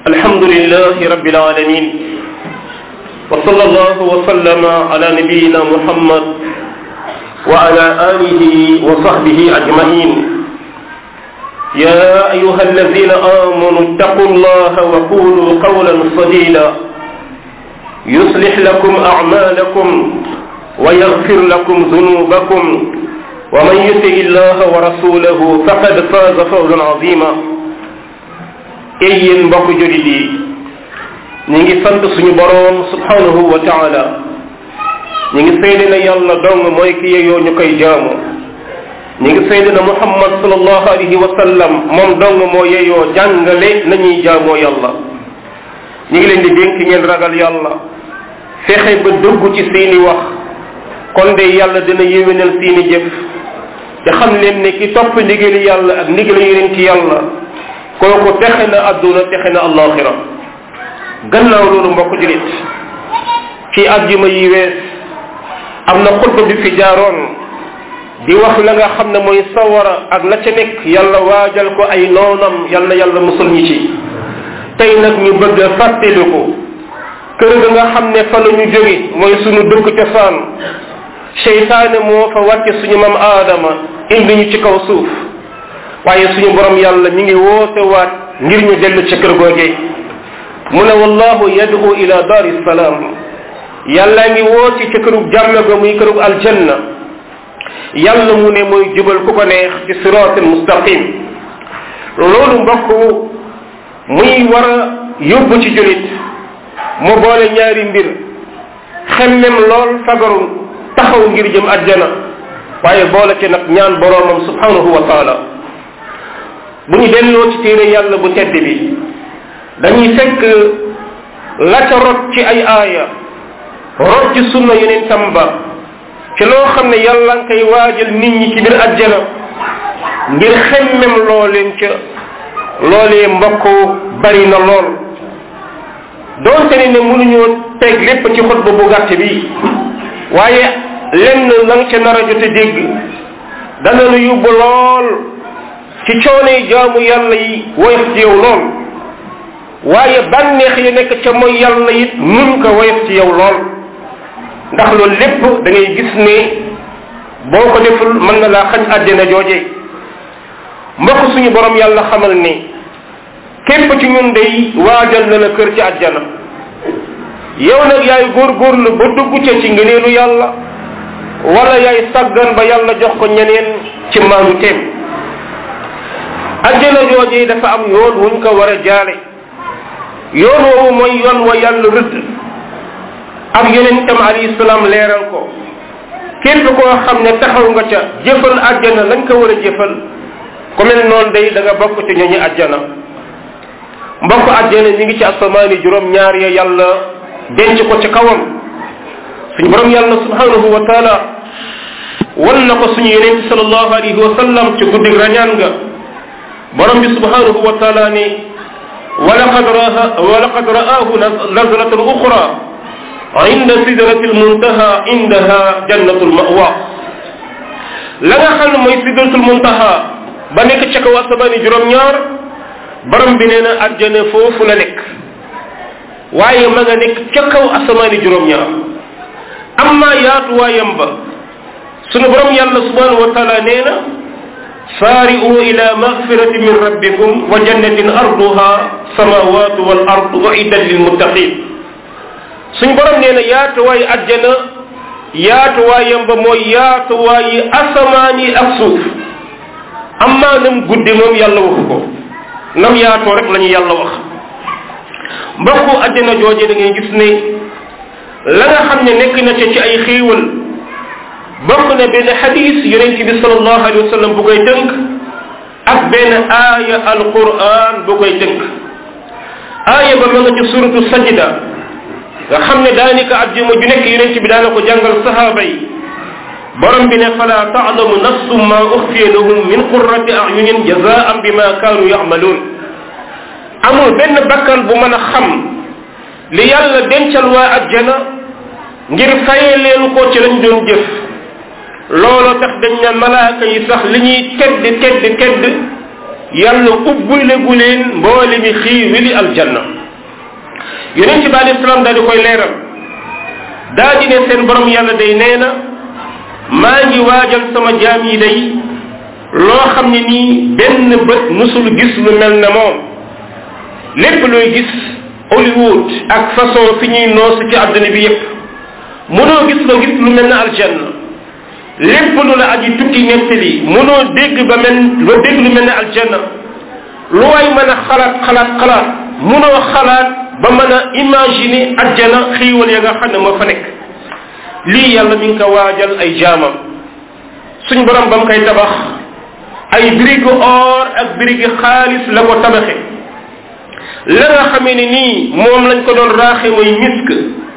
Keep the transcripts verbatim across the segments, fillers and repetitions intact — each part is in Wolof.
الحمد لله رب العالمين وصلى الله وسلم على نبينا محمد وعلى آله وصحبه أجمعين يا أيها الذين آمنوا اتقوا الله وقولوا قولا سديدا يصلح لكم أعمالكم ويغفر لكم ذنوبكم ومن يطع الله ورسوله فقد فاز فوزا عظيما ey yéen mbokk julit yi ñi ngi sant suñu boroom subhanahu wa taala ñi ngi seede na yàlla dong mooy ki yeyoo ñu koy jaamu ñi ngi seede na muhammad sallallahu alayhi wa sallam moom dong moo yeyoo jàngale nañuy jaamoo yàlla ñi ngi leen di dénk ngeen ragal yàlla fexe ba dugg ci seeni wax kon de yàlla dina yéwénal seeni jëf te xam leen ne ki topp ndigali yàlla ak ndigali yeneen ci yàlla kooku texe na adduna texe na allaxira gannaaw loolu mbokk julit ci àjjuma yi wees am na xutba bi fi jaaroon di wax la nga xam ne mooy sawara ak la ca nekk yàlla waajal ko ay noonam yal na yàlla musul ñi ci tey nag ñu bëgg a fàttaliku kër ga nga xam ne fa la ñu jóge mooy suñu dëkk cosaan seytaane moo fa wàcce suñu mam aadama indi ñu ci kaw suuf waaye suñu borom yàlla mi ngi woote waat ngir ñu dellu ci kër googe mu ne wallahu yad'u ila daari salaam yàlla ngi woote ci kërug jàmm ga muy kërug aljanna yàlla mu ne mooy jubal ku ko neex ci siraatul mustaqim loolu mbokk muy war a yóbbu ci julit mu boole ñaari mbir xemmem lool fagaru taxaw ngir jëm àjjana waaye boole ci nag ñaan boroomam subhanahu wa taala bu ñu delloo ci téere yàlla bu tedd bi dañuy fekk la ca rot ci ay aaya rot ci sunna yeneen tamba ci loo xam ne yàlla nga koy waajal nit ñi ci biir àjjana ngir xemmem looleen ca loolee mbokk bari na lool doonte ne ne mënuñoo teg lépp ci xutba bu gàtt bi waaye lenn la nga ca nar a jote dégg dana lu yóbbu lool ci coonee jaamu yàlla yi woyof ci yow lool waaye bànneex yi nekk ca mooy yàlla it nun ko woyof ci yow lool ndax loolu lépp da ngay gis ne boo ko deful mën na laa xañ àddina jooje mbokk suñu borom yàlla xamal ne képp ci ñun day waajal na la kër ci àjjana yow nag yaay góorgóorlu ba dugg ca ci ngëneelu yàlla wala yaay sàggan ba yàlla jox ko ñeneen ci maanu teem àjjana jooje dafa am yoon wuñ ko war a jaare yoon woowu mooy yoon wa yàlla rëdd ak yeneen tam alayhi salaam leeral ko képp koo xam ne taxaw nga ca jëfal àjjana lañ ko war a jëfal ku mel noonu day da nga bokk ci ñooñu àjjana mbokk àjjana ñi ngi ci asamaani juróom ñaar ya yàlla denc ko ci kawam suñu borom yàlla subhanahu wa taala wan na ko suñu yeneen ci sallallahu alayhi wa sallam ci guddi rañaan nga borom bi subhanahu wa taala ne walaqad raha walaqad ra'ahu nazlatan ukhra inda sidratil muntaha indaha jannatul ma'wa la nga xam ne mooy sidratul muntaha ba nekk ca kaw asamaani juróom ñaar borom bi nee na àjjana foofu la nekk waaye ma nga nekk ca kaw asamaani juróom ñaar amma yaatuwaayam ba sunu borom yàlla subhanahu wa taala nee na saari'u ila magfiratin min rabbikum wa jannatin arduha samawatu wal ardu uiddat lil muttaqin suñu borom nee na yaatuwaayu àjjana yaatuwaayam ba mooy yaatuwaayu asamaan yi ak suuf amma nam guddi moom yàlla waxu ko nam yaatoo rek la ñu yàlla wax mbokku àjjana jooje da ngay gis ne la nga xam ne nekk na ca ci ay xéewal bokk na benn xadis yonent bi sallallahu alayhi wa sallam bu koy tënk ak benn aaya alquran bu koy tënk aaya ba ma nga ci suratu sajda nga xam ne daanaka àjjuma ju nekk yonent bi daana ko jàngal sahaaba yi borom bi ne fala taalamu nafsum ma uxfiya lahum min qurrati ayunin jazaan bima kaanu yamaluun amul benn bakkan bu mën a xam li yàlla dencal waa àjjana ngir fayee leen ko ci lañ doon jëf looloo tax dañ ne malaaka yi sax li ñuy tedd tedd tedd yàlla ubbule gu leen mboole mi xiiwili aljanna yonent bi alayhi salaam daal di koy leeral daa di ne seen borom yàlla day nee na maa ngi waajal sama jaam yi day loo xam ne nii benn bët musul gis lu mel ne moom lépp looy gis Hollywood ak façon fi ñuy noos ci àdduna bi yépp mënoo gis loo gis lu mel ne aljanna lépp lu la aji tukki nettali mënoo dégg ba mel loo dégg lu mel ne aljanna lu waay mën a xalaat xalaat xalaat mënoo xalaat ba mën a imaginer ajjana xiiwal ya nga xam ne moo fa nekk lii yàlla mi ngi ko waajal ay jaamam suñ borom ba mu koy tabax ay birigu or ak birigi xaalis la ko tabaxe la nga xamee ni nii moom lañ ko doon raaxe mooy misk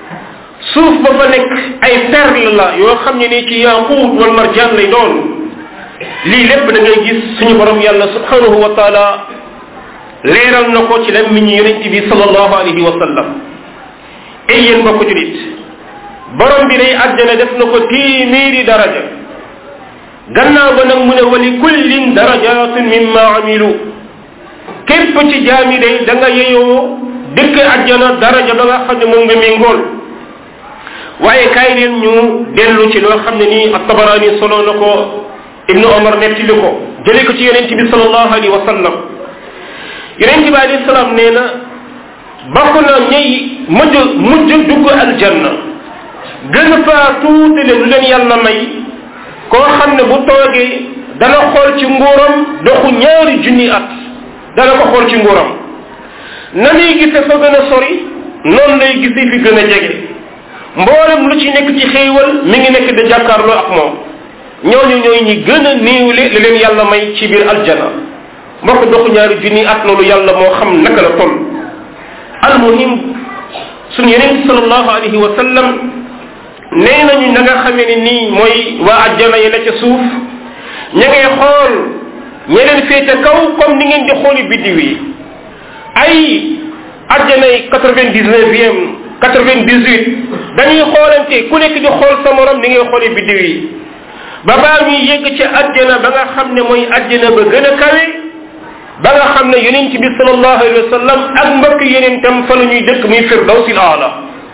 suuf ba fa nekk ay perle la yoo xam ne nii ci yaquut wal marjaan lay doon lii lépp da ngay gis suñu borom yàlla subhanahu wa taala leeral na ko ci lam mi ñu yonent bi sallallahu alayhi wa sallam ay yéen mbokk julit borom bi day àjjana def na ko téeméeri daraja gannaaw ba nag mu ne wali kullin darajatun mimma amilu képp ci jaami day da nga yeyoo dëkk àjjana daraja ba nga xam ne moom nga méngool waaye kaay leen ñu dellu ci loo xam ne nii at-Tabarani solo na ko ibnu Omar nettali ko jëlee ko ci yonent bi sallallahu alayhi wa sallam yonent bi alayhi salaam nee na bokk na ñay mujj mujj dugg aljanna gën faa tuutale lu leen yàlla may koo xam ne bu toogee dana xool ci nguuram doxu ñaari junni at dana ko xool ci nguuram na muy gise fa gën a sori noonu lay gise fi gën a jege mboolem lu ci nekk ci xéewal mi ngi nekk da jàkkaarloo ak moom ñooñu ñooy ñi gën a néewle li leen yàlla may ci biir aljana mbokk doxu ñaari junni at loolu yàlla moo xam naka la toll almuhim suñu yeneen sallallahu alayhi wa sallam nee nañu na nga xamee ni nii mooy waa ajjana yi la ca suuf ña ngay xool ña leen féete kaw comme ni ngeen di xooli biddiw yi ay ajjana yi quatre-vingt-dix-neuvième quatre-vingt-dix-huit dañuy xoolante ku nekk di xool sa morom ni ngay xooli biddiw yi ba baa ñuy yegg ci ajjana ba nga xam ne mooy ajjana ba gën a kawe ba nga xam ne yonent bi sallallahu alayhi wa sallam ak mbokk yeneen tam fa la ñuy dëkk muy firdawsil aala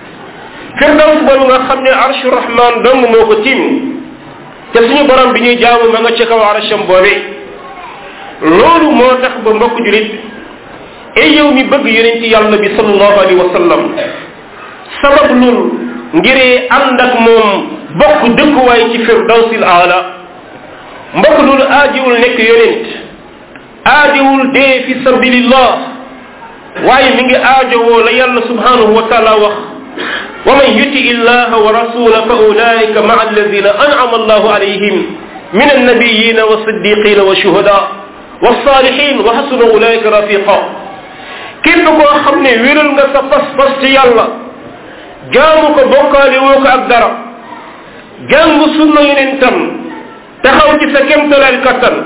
firdaws boobu nga xam ne arshu rahman dong moo ko tiim te suñu borom bi ñuy jaamu ma nga ci kaw arsham boobe loolu moo tax ba mbokk julit ay yow mi bëgg yonent yàlla bi sallallahu alayhi wa sallam sabab lul ngiree ànd ak moom bokk dëkkuwaay ci firdawsil aala mbokk loolu aajiwul nekk yonent aajiwul dee fi sabilillah waaye mi ngi aajowoo la yàlla subhanahu wa taala wax wa man yuti illaha wa rasula fa ulaika maa alladina an'ama allahu alayhim min annabiyina wa siddiqina wa shuhada wa salihin wa hasuna ulaika rafiqa képp koo xam ne wéral nga sa pas-pas ci yàlla jaamu ko bokkaale woo ko ak dara jàng sunna yonentam taxaw ci sa kemtalaal kattan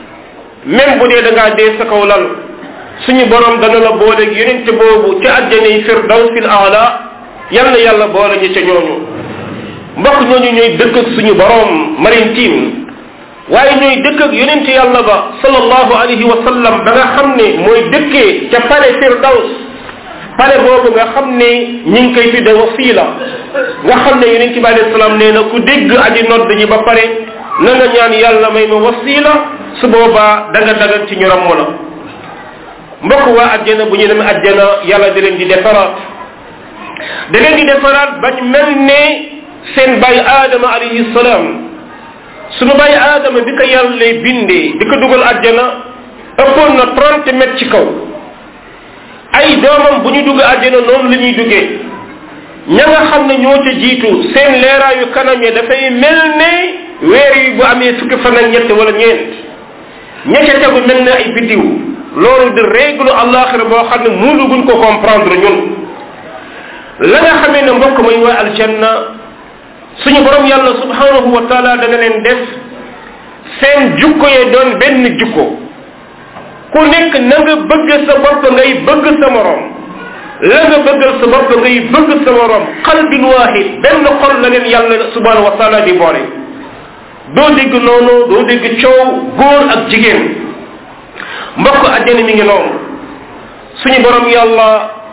même bu dee da ngaa dee sa kaw lal suñu borom dana la booleeg yonente boobu ci àjjanay firdawsil aala yal na yàlla boole ñu ca ñooñu mbokk ñooñu ñooy dëkk ak suñu borom marintim waaye ñooy dëkk ak yonente yàlla ba sallallahu alayhi wa sallam ba nga xam ne mooy dëkkee ca pale firdaws pale boobu nga xam ne ñi ngi koy tudde wasila nga xam ne yonente bi alayhi salaam nee na ku dégg aji nodd ji ba pare na nga ñaan yàlla may ma wasila su boobaa da nga dagan ci ñu ramm la mbokk waa ajjana bu ñu demee ajjana yàlla da leen di defaraat da leen di defaraat bañ mel ne seen bàyyi aadama alayhi salaam sunu bàyyi aadama bi ko yàlla lay bindee di ko dugal ajjana ëppoon na trente mètres ci kaw ay doomam bu ñu dugg ajjana noonu la ñuy duggee ña nga xam ne ñoo ca jiitu seen leeraayu kanam ya dafay mel ne weer yi bu amee fukki fan ak ñett wala ñeent ña ca tegu mel ne ay biddiw loolu di règle àllaaxira boo xam ne mënuguñ ko comprendre ñun la nga xamee ne mbokk mooy waa aljanna suñu borom yàlla subhanahu wa taala dana leen def seen jukko yee doon benn jukko ku nekk na nga bëgg sa bopp ngay bëgg sa morom la nga bëggal sa bopp ngay bëgg sa morom qalbin waahid benn xol la leen yàlla subhanahu wa taala di boole doo dégg noonu doo dégg coow góor ak jigéen mbokk àjjana mi ngi noonu suñu borom yàlla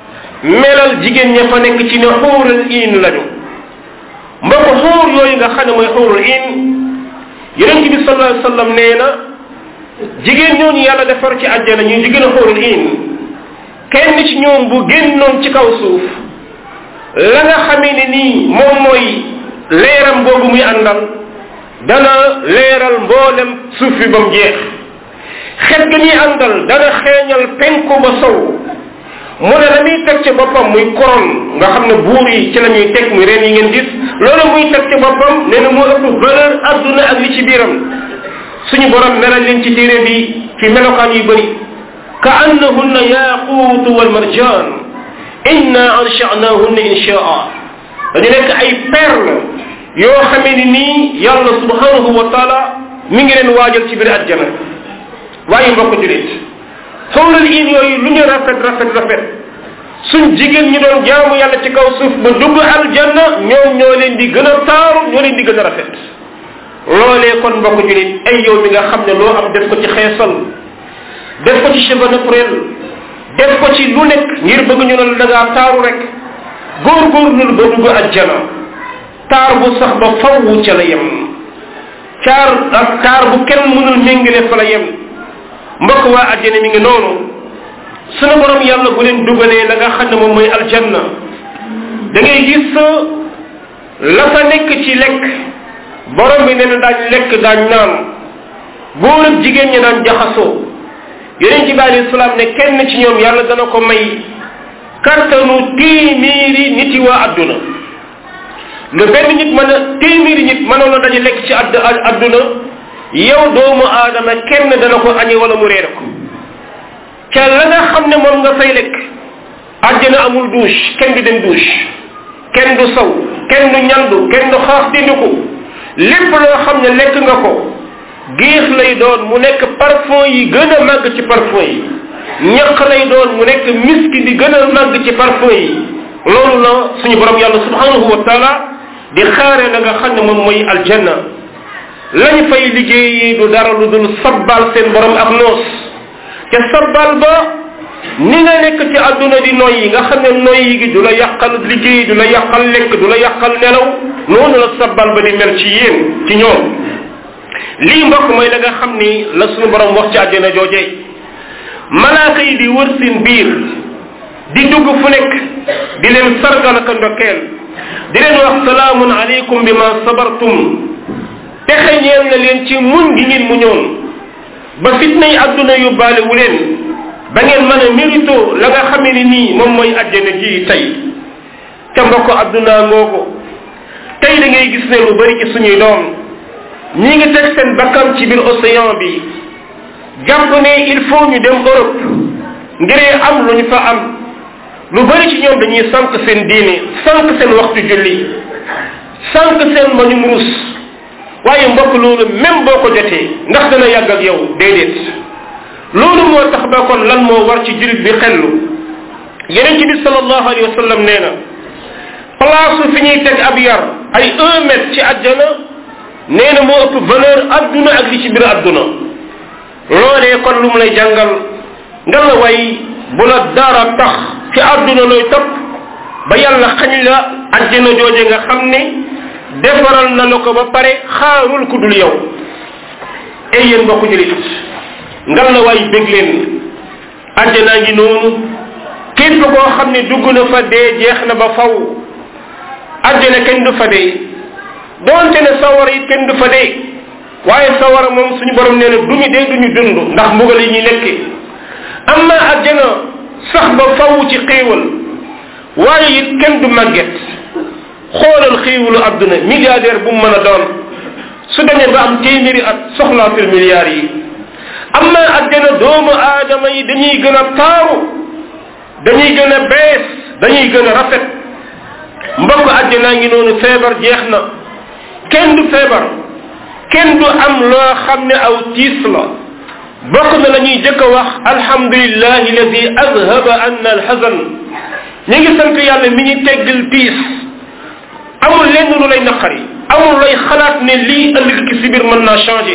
melal jigéen ña fa nekk ci ne xuurul iin lañu mbokk xuur yooyu nga xam ne mooy xuurul iin yonent bi sallallahu alayhi wa sallam nee na jigéen ñooñu yàlla defar ci àjjana ñuy jigéen a xuurul iin kenn ci ñoom bu génnoon ci kaw suuf la nga xamee ne nii moom mooy leeram boobu muy àndal dana leeral mboolem suuf bi ba mu jeex xet ga ñuy àndal dana xeeñal penku ba sow mu ne la muy teg ci boppam muy koron nga xam ne buur yi ci la ñuy teg muy reen yi ngeen gis loolu muy teg ci boppam nee na moo ëpp valeur adduna ak li ci biiram suñu borom melal leen ci téere bi ci melokaan yu bëri ka annahunna yaquutu wal marjaan inna ansha'nahunna insha'a dañu nekk ay perle yoo xamee ni nii yàlla subhanahu wa taala mi ngi leen waajal ci biir àjjana waaye mbokk julit xawlal iin yooyu lu ñu rafet rafet rafet suñ jigéen ñi doon jaamu yàlla ci kaw suuf ba dugg aljanna ñoom ñoo leen di gën a taaru ñoo leen di gën a rafet loolee kon mbokk julit ay yow mi nga xam ne loo am def ko ci xeesal def ko ci cheveux naturel def ko ci lu nekk ngir bëgg ñu ne da ngaa taaru rek góorgóorlul ba dugg àjjana taar bu sax ba fawwu ca la yem caar ak taar bu kenn mënul méngale fa la yem mbokk waa àjjana mi ngi noonu sunu borom yàlla bu leen dugalee la nga xam ne moom mooy aljanna da ngay gis la fa nekk ci lekk borom bi nee na daañ lekk daañ naan góor ak jigéen ñi daan jaxasoo yeneen ci bi alayhi salaam ne kenn ci ñoom yàlla dana ko may kartanu téeméeri nit yi waa adduna lu benn nit mën a téeméeri nit mënoon a daje lekk ci add adduna yow doomu aadama kenn dana ko añe wala mu reere ko ca la nga xam ne moom nga fay lekk àjjana amul douche kenn du dem douche kenn du saw kenn du ñandu kenn du xaas dindiku lépp loo xam ne lekk nga ko géex lay doon mu nekk parfum yi gën a màgg ci parfum yi ñaq lay doon mu nekk miski di gën a màgg ci parfum yi loolu la suñu borom yàlla subhanahu wa taala di xaare la nga xam ne moom mooy aljanna lañ fay liggéeyi du dara lu dul sabbal seen borom ak noos te sabbal ba ni nga nekk ci àdduna di noyyi nga xam ne noyyi gi du la yàqal liggéey du la yàqal lekk du la yàqal nelaw noonu la sabbal ba di mel ci yéen ci ñoom lii mbokk mooy la nga xam ni la suñu borom wax ci àjjana jooje malaaka yi di wër seen biir di dugg fu nekk di leen sargal ak ndokkeel di leen wax salaamun aleykum bi ma sabartum texe ñeel na leen ci muñ gi ngeen muñoon ba fitna yi àdduna yu baale wu leen ba ngeen mën a mérito la nga xamee ni nii moom mooy àjjana ji tey ca mbokk àdduna ngoo ko tey da ngay gis ne lu bari ci suñuy doom ñi ngi teg seen bakkan ci biir océan bi jàpp ne il faut ñu dem Europe ngiree am lu ñu fa am lu bari ci ñoom dañuy sànq seen diine sànq seen waxtu julli sànq seen mbañum rus waaye mbokk loolu même boo ko jotee ndax dana yàgg ak yow déedéet loolu moo tax ba kon lan moo war ci jullit bi xellu yeneen ci bi sallallahu alayhi wa sallam nee na place fi ñuy teg ab yar ay un mètre ci àjjana nee na moo ëpp valeur adduna ak li ci biir adduna loolee kon lu mu lay jàngal nga la way bu la dara tax ci adduna looy topp ba yàlla xañ la àjjana jooje nga xam ne defaral na la ko ba pare xaarul ku dul yow ay yéen mbokku julit ngal la waay bég leen àjjanaa ngi noonu képp koo xam ne dugg na fa dee jeex na ba faw àjjana kenn du fa dee doonte ne sawara it kenn du fa dee waaye sawara moom suñu borom nee na duñu dee duñu dund ndax mbugal yi ñuy lekke amma àjjana sax ba faw ci xéewal waaye it kenn du màgget xoolal xéewalu adduna milliardaire bu mu mën a doon su demee ba am téeméeri at soxlaatul milliards yi amma àjjana doomu aadama yi dañuy gën a taaru dañuy gën a bees dañuy gën a rafet mbokk àjjanaa ngi noonu feebar jeex na kenn du feebar kenn du am loo xam ne aw tiis la bokk na la ñuy jëkk a wax alhamdulillahi alladi adhaba anna alhazan ñi ngi sant yàlla mi ñu teggal tiis amul lenn lu lay naqari amul lay xalaat ne lii ëllëg ki si biir mën naa changé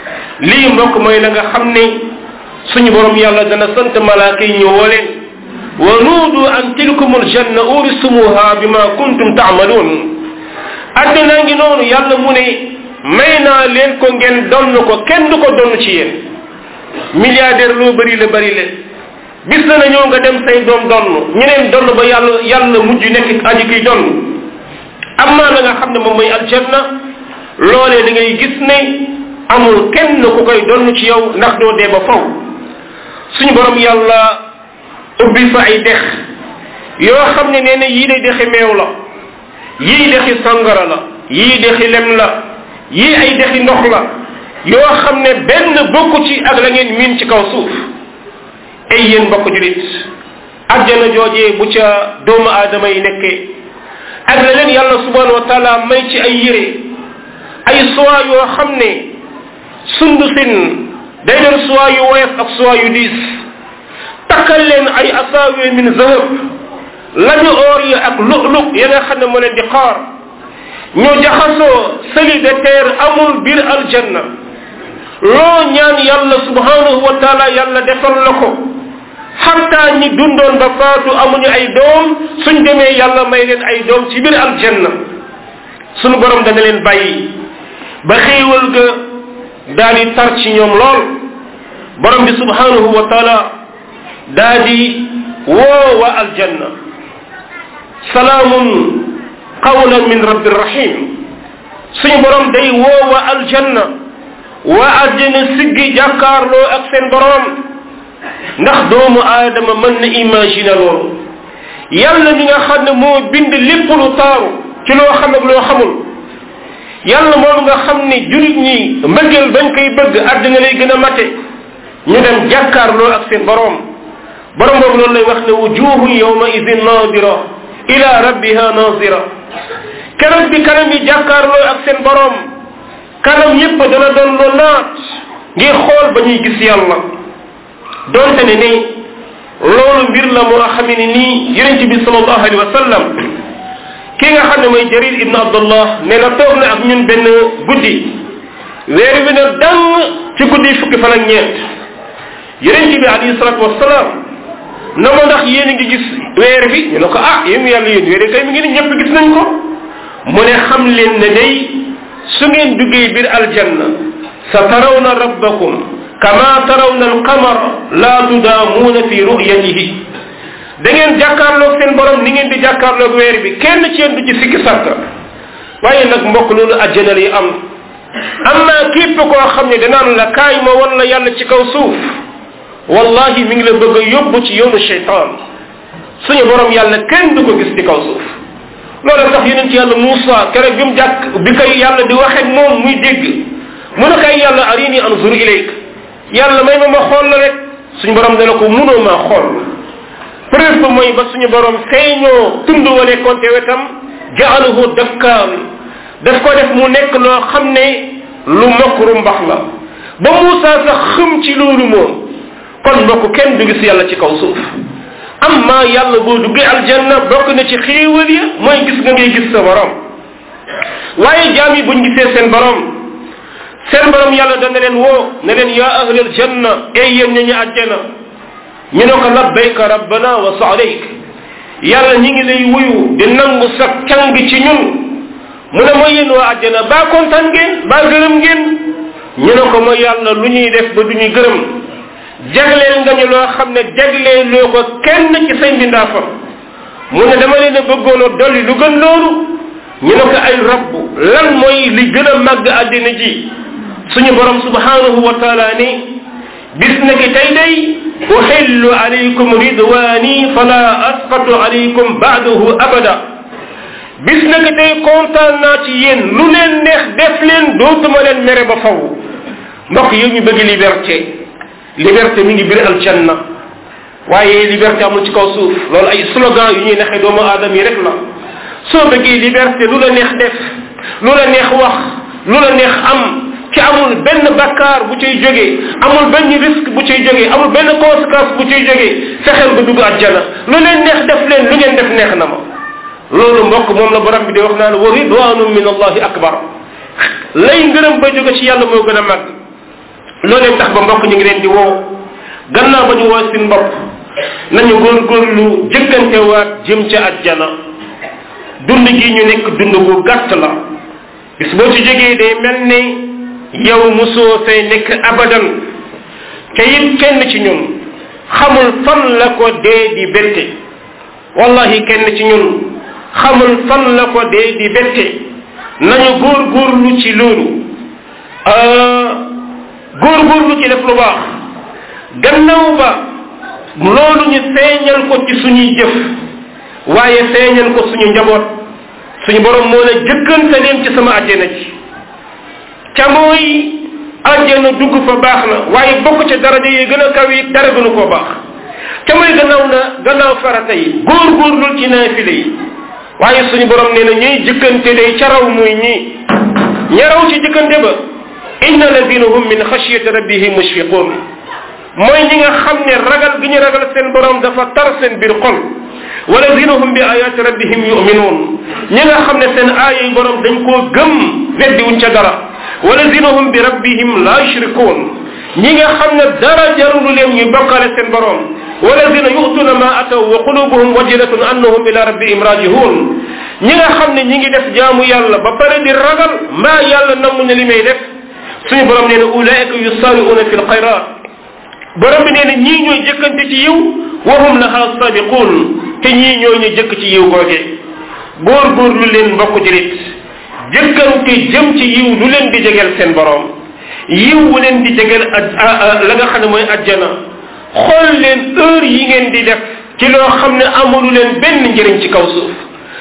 lii mbokk mooy la nga xam ne suñu borom yàlla dana sant malaaka yi ñu woo leen wa nuudu an tilkumul janna urisumuha bima kuntum taamaluun addina ngi noonu yàlla mu ne may naa leen ko ngeen donn ko kenn du ko donn ci yéen milliardaire loo bëri la bëri la bis na ñëw nga dem say doom donn ñeneen donn ba yàlla yàlla mujj nekk aji kiy donn amma la nga xam ne moom mooy aljanna loolee da ngay gis ne amul kenn ku koy donn ci yow ndax doo dee ba faw suñu borom yàlla ubbi fa ay dex yoo xam ne nee na yii day dexi meew la yii dexi sangara la yii dexi lem la yii ay dexi ndox la yoo xam ne benn bokku ci ak la ngeen miin ci kaw suuf ay yéen mbokk julit ajjana joojee bu ca doomu aadama yi nekkee ak la leen yàlla subhanahu wa taala may ci ay yére ay soie yoo xam ne sundusin day doon soie yu woyof ak soie yu diis takkal leen ay asaawe min zahab lañu oor yi ak lu'lu' ya nga xam ne moo leen di xaar ñu jaxasoo seli de terre amul biir aljanna loo ñaan yàlla subhanahu wa taala yàlla defal la ko xatta ñi dundoon ba faatu amuñu ay doom suñ demee yàlla may leen ay doom ci biir aljanna suñu borom dana leen bàyyi ba xéewal ga daal di tar ci ñoom lool borom bi subhanahu wa taala daa di woo waa aljanna salaamun qawlan min rabbi rahim suñu borom day woo waa aljanna waa aljanna siggi jàkkaarloo ak seen borom ndax doomu aadama mën na imaginer loolu yàlla mi nga xam ne moo bind lépp lu taaru ci loo xam ak loo xamul yàlla moom nga xam ne jurit ñi mbëggeel bañ koy bëgg àddina lay gën a mate ñu dem jàkkaarloo ak seen borom borom boobu loolu lay wax ne wujuhu yawma idin nadira ila rabbiha nazira keroog bi kanam yi jàkkaarloo ak seen borom kanam yépp dana doon lu naat ngir xool ba ñuy gis yàlla doonte ne ni loolu mbir la moo xam ne nii yonent bi sallallahu alayhi wa sallam ki nga xam ne mooy Jarir ibn Abdullah nee na toog na ak ñun benn guddi weer wi ne dang ci guddi fukki fan ak ñeent yonent bi alayhi salatu wasalaam na ma ndax yéen a ngi gis weer bi ñu ne ko ah yéen yàlla yéen weer kay mi ngi ni ñëpp gis nañ ko mu ne xam leen ne day su ngeen duggee biir aljanna sa tarawna rabbakum kama tarawna alqamara la tudaamuuna fi ru'yatihi da ngeen jàkkaarloog seen borom ni ngeen di jàkkaarloog weer bi kenn ci yéen du ci sikki sàkka waaye nag mbokk loolu àjjana yi am am naa képp koo xam ne danaan la kaay ma wan la yàlla ci kaw suuf wallahi mi ngi la bëgg a yóbbu ci yoonu cheytaan suñu borom yàlla kenn du ko gis ci kaw suuf loolu tax yonent yàlla Muusa keroog bi mu jàkk bi koy yàlla di waxee moom muy dégg mu ne kay yàlla arini anzur ilayk yàlla may ma ma xool la rek suñu borom dana ko munoo maa xool preuve ba mooy ba suñu borom feeñoo tund wa nekkoon te wetam jaalahu dakkaan daf ko def mu nekk loo xam ne lu mokru mbax la ba Muusa sax xëm ci loolu moom kon mbokk kenn du gis yàlla ci kaw suuf amma yàlla boo duggee aljanna bokk na ci xéewal ya mooy gis nga ngay gis sa borom waaye jaam yi buñ gisee seen borom seen borom yàlla dana leen woo ne leen yaa ahlal janna ey yéen ña ñu àjjana ñu ne ko labbayka rabbana wa sa'alayk yàlla ñi ngi lay wuyu di nangu sa càng ci ñun mu ne mooy yéen waa àjjana baa kontaan ngeen baa gërëm ngeen ñu ne ko mooy yàlla lu ñuy def ba du ñuy gërëm jagleel nga ñu loo xam ne jagleeloo ko kenn ci say mbindaafa mu ne dama leen a bëggoon a dolli lu gën loolu ñu ne ko ay rabb lan mooy li gën a màgg àddina ji suñu borom subhanahu wa taala ni bis na ki tey day uhillu alaykum ridwani fala asqatu alaykum ba'dahu abada bis na ki tey kontaan naa ci yéen lu leen neex def leen dootuma leen mere ba faw mbokk yi ñu bëgg liberté liberté mi ngi biir aljanna waaye liberté amul ci kaw suuf loolu ay slogan yu ñuy naxee doomu aadama yi rek la soo bëggee liberté lu la neex def lu la neex wax lu la neex am ci amul benn bakkaar bu cay jógee amul benn risque bu cay jógee amul benn conséquence bu cay jógee fexeel ba dugg aljanna lu leen neex def leen lu ngeen def neex na ma loolu mbokk moom la borom bi di wax naan wa ridwanun min allahi akbar lay ngërëm ba jóge ci yàlla moo gën a màgg loolee tax ba mbokk ñu ngi leen di woo gannaaw ba ñu woo seen bopp nañu góorgóorlu jëkkantewaat jëm ca ajjana dund gi ñu nekk dund gu gàtt la bis boo ci jógee day mel ni yow mosoo fay nekk abadan te it kenn ci ñun xamul fan la ko dee di bette wallahi kenn ci ñun xamul fan la ko dee di bette nañu góorgóorlu ci loolu góorgóorlu ci def lu baax gannaaw ba loolu ñu feeñal ko ci suñuy jëf waaye feeñal ko suñu njaboot suñu borom moo ne jëkkante leen ci sama àjjana ji ca mooy àjjana dugg fa baax na waaye bokk ca daraja yi gën a kaw yi dara gënu koo baax ca mooy gannaaw na gannaaw farata yi góorgóorlul ci naafile yi waaye suñu borom nee na ñuy jëkkante day ca raw muy ñii ña raw ci jëkkante ba inna alladina hum min xashyati rabbihim mushfiqun mooy ñi nga xam ne ragal gi ñu ragal seen borom dafa tar seen biir xol walladina hum bi ayati rabbihim yuminuun ñi nga xam ne seen aaya yi borom dañ koo gëm weddi wuñ ca dara walladina hum bi rabbihim la yushrikuun ñi nga xam ne dara jarulu leen ñu bokkale seen borom walladina yu'tuna ma ataw wa qulubuhum wajilatun annahum ila rabbihim rajihuun ñi nga xam ne ñi ngi def jaamu yàlla ba pare di ragal mbaa yàlla namm ne li may def suñu borom nee na ulaika yusari'una fil xayrat borom bi nee na ñii ñooy jëkkante ci yiw wa hum laha sabiqun te ñii ñoo ñu jëkk ci yiw googe góorgóorlu leen mbokk julit jëkkante jëm ci yiw lu leen di jegeel seen borom yiw wu leen di jegeel la nga xam ne mooy ajjana xool leen heure yi ngeen di def ci loo xam ne amulu leen benn njëriñ ci kaw suuf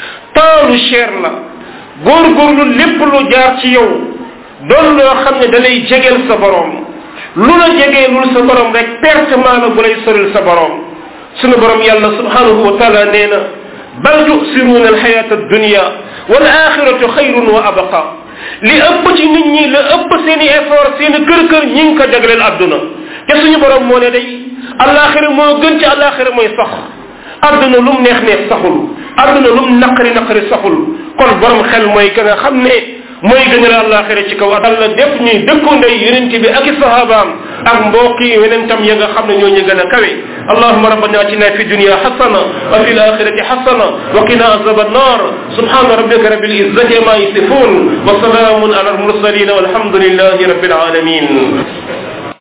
temps lu cher la góorgóorlu lépp lu jaar ci yow doon loo xam ne da lay jegeel sa borom lu la jegeelul sa borom rek pertement la bu lay soril sa borom sunu borom yàlla subhanahu wa taala nee na bal tusiruuna alxayata addunia wal axiratu xayrun wa abqa li ëpp ci nit ñi la ëpp seen i effort seen i kër kër ñi ngi ko jagleel adduna te suñu borom moo ne day alaxira moo gën ci alaxira mooy sax adduna lu mu neex neex saxul adduna lu mu naqari naqari saxul kon borom xel mooy ka nga xam ne mooy gënal àllaaxira ci kaw Yàlla def ñuy dëkku ndey yonent bi ak i sahabaam ak mbokk yi wenentam ya nga xam ne ñoo ñu gën a kawe allahumma rabbana atina fi dunya hasana wa fil akhirati hasana wa qina azab an-nar subhana rabbika rabbil izzati ma yasifun wa salamun ala al mursalin walhamdulillahi rabbil alamin